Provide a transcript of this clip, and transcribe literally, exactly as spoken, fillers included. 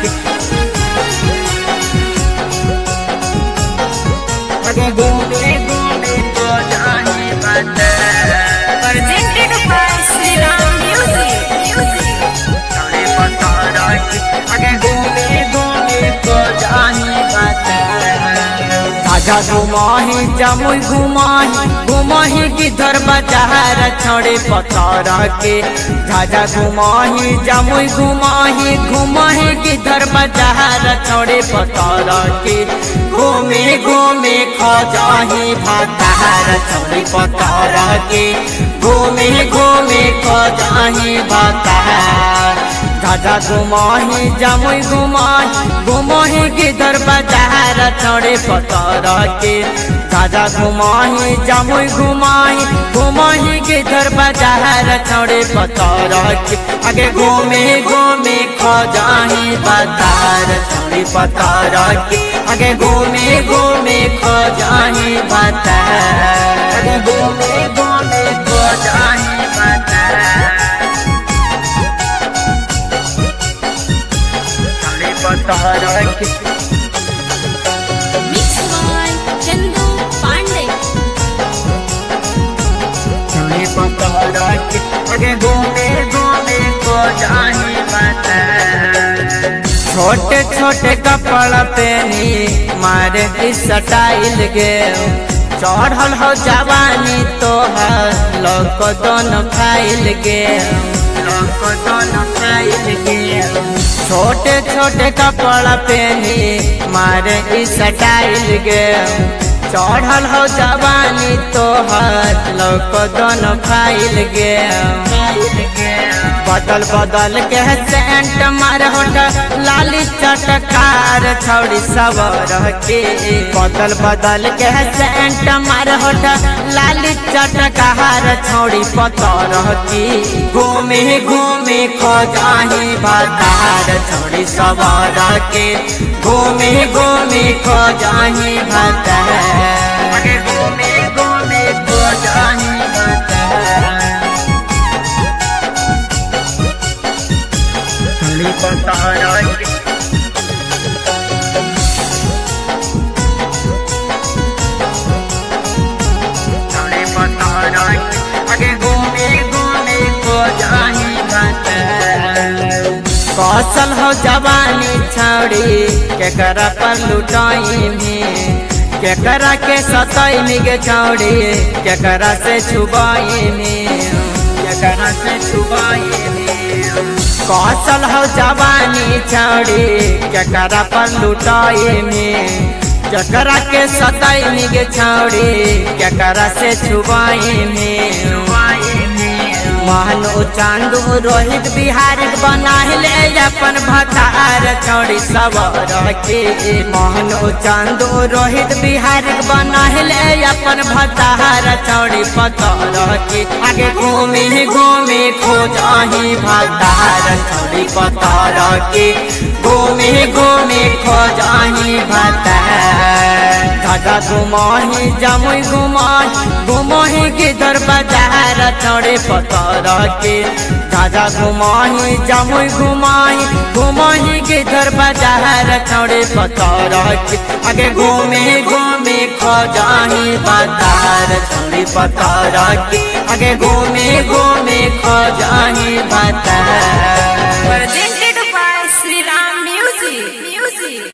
के आगे घूमे घूमे को जाही बाजार Presented by Sri Ram Music. चढ़े पतारा के आगे घूमे घूमे को जाही बाजार राजा घुमाही जमुई घुमाही घुमाही किधर बाजार छोड़े पतारा के राजा घुमाही जमुई घुमाही घुमाही किधर बाजार छोड़े पतारा के घूमे घूमे खो जाही भातार छोड़े पतारा के घूमे घूमे खो जाही भातार राजा घुमाही जमुई घुमाही घुमाही किधर बाजार छोड़े पतारा के राजा घुमाही जमुई घुमाही घुमाही किधर बाजार छोड़े पतारा के आगे घूमे घूमे खो जाही बाजार छोड़े पतारा के आगे घूमे घूमे खो जाही बाजार आगे घूमे घूमे खो जाही बाजार पतारा के Mixed by Chandu Pandey. चढ़े पतारा के आगे घूमे घूमे को जाही बाजार छोटे छोटे कपड़ा पहनी मारे की स्टाइल गे चढ़ल हो जवानी तो लोग दोनों खाइल गे लोग दोनों खाइल गे छोटे छोटे कपड़ा पहनी मारे की स्टाइल गे चढ़ल हो जवानी तो लोग दोनों खाइल गे बदल बदल के सेंट मार होट लाली चटकार छौड़ी सवर के बदल बदल के सेंट मार होट लाली चटकार छौड़ी पतर की घूमे घूमे खो जाही बाजार छौड़ी सवर के घूमे घूमे खो जाही बाजार आगे घूमे घूमे खो जाही बाजार पतारा के चढ़े पतारा के आगे घूमे घूमे को जाही बाजार कौशल हो जवानी छौड़ी केकरा पर लुटाई में केकरा के सताई में गे छौड़ी केकरा से छुबाई में केकरा से छुबाई में कौशल हो जवानी छौड़ी केकरा पर लुटाई में केकरा के सताई में गे छौड़ी केकरा से छुबाई में महनो चांदू रोहित बिहारी बनाहिले अपन भतार छौड़ी सवर के महनो चांदू रोहित बिहारी बनाहिले अपन भतार छौड़ी पतर के आगे घूमे घूमे खो जाही भतार छौड़ी पतर के घूमे घूमे खो जाही भतार राजा घुमाही जमुई घुमाही घुमाही किधर बाजार छोड़े पतारा के राजा घुमाही जमुई घुमाही घुमाही किधर बाजार छोड़े पतारा के आगे घूमे घूमे खो जाही बाजार छोड़े पतारा के आगे घूमे घूमे खो जाही बाजार।